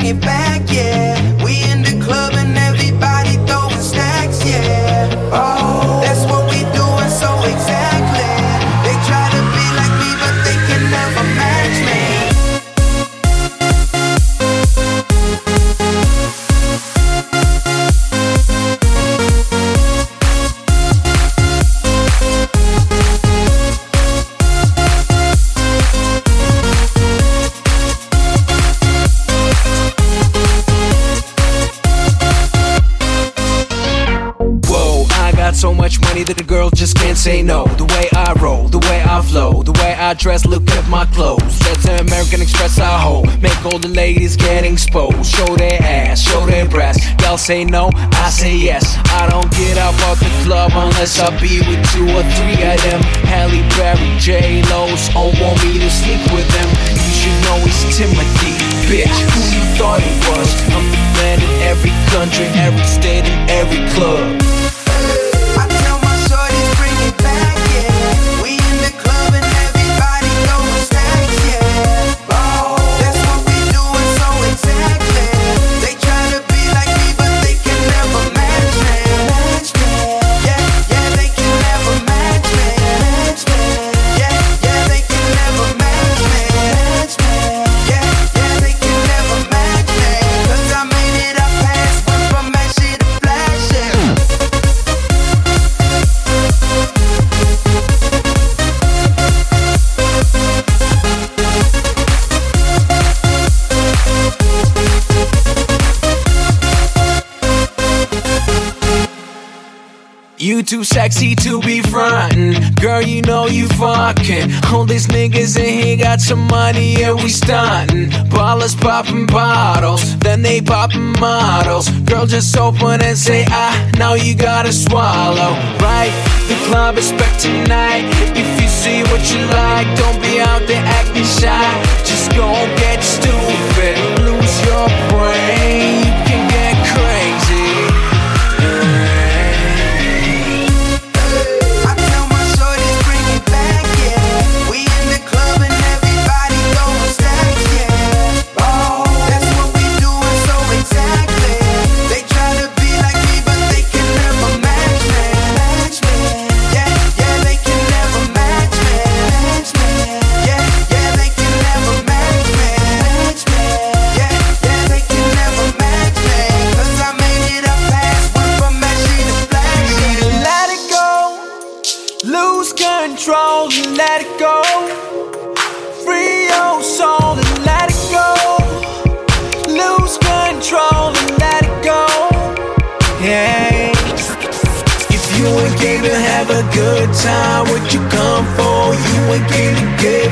bring it back, yeah. We in the club and everybody throwing stacks, yeah. Oh, that's what we doing so exactly. They try to be like me, but they can never match me. So much money that the girl just can't say no. The way I roll, the way I flow, the way I dress, look at my clothes. That's an American Express I hold. Make all the ladies get exposed. Show their ass, show their breasts. Y'all say no, I say yes. I don't get out of the club unless I be with 2 or 3 of them. Halle Berry, J-Lo's all want me to sleep with them. You should know it's Timothy, bitch. Who you thought it was? I'm the man in every country, every state, and every club. I tell my shorties bring it back, yeah. We in the club and everybody throwing stacks, yeah. Oh, that's what we doing so exactly. They try to be like me, but they can never match me. Yeah, yeah, they can never match me. Yeah, yeah, they can never match me. Yeah, yeah, they can never match me. 'Cause I made it up past one from that shit to flashing. You too sexy to be frontin'. Girl, you know you fucking. All these niggas in here got some money and we stuntin'. Ballers poppin' bottles, then they poppin' models. Girl, just open and say now you gotta swallow. Right, the club is back tonight. If you see what you like, don't be out there acting shy. Just go get stupid, lose your brain. You can get crazy. Control and let it go. Free your soul and let it go. Lose control and let it go. Yeah. If you ain't came to have a good time, what you come for? You ain't came to get